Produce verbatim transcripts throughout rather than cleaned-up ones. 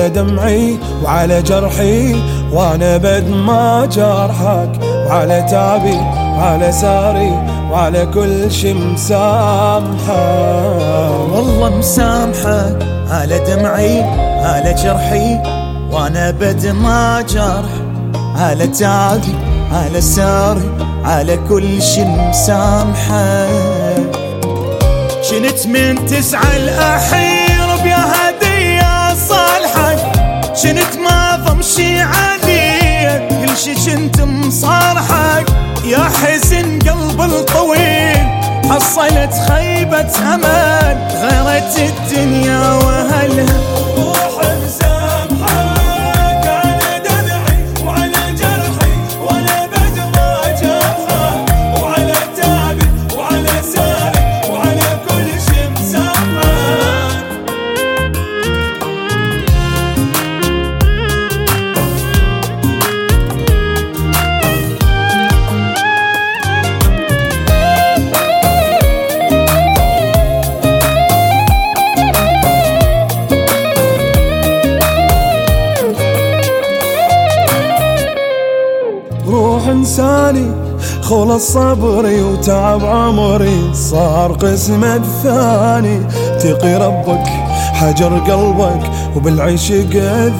على دمعي وعلى جرحي وانا بد ما جرحك، وعلى تعبي وعلى ساري وعلى كل شي مسامحك. والله مسامحك على دمعي على جرحي وانا بد ما جرح، على تعبي على ساري على كل شي مسامحك. شنت من تسعى الأحير بيا هدية صالحك، شنت ما ضمشي عليك كل شي شنت مصارحك. يا حزن قلب الطويل حصلت خيبة أمان، غيرت الدنيا وأهلها. روح مسامحك على دمعي وعلى جرحي وانا بد ما جرحك، وعلى تعبي وعلى ساري وعلى كل شي مسامحك. روح انساني خلص صبري وتعب عمري، صار قسم الثاني تقي ربك حجر قلبك وبالعشق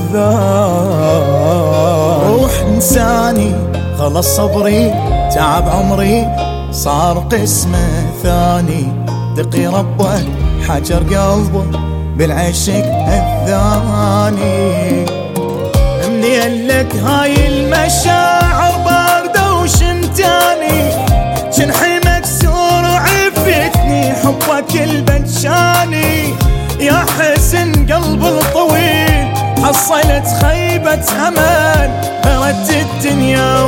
الذاب. روح انساني خلص صبري تعب عمري، صار قسم ثاني تقي ربك حجر قلبك بالعشق الثاني. منين لك هاي المشاعر باردة وشمتاني، جنحي مكسور وعفتني حبك البجاني. يا حسن قلب الطويل حصلت خيبة أمان، غرت الدنيا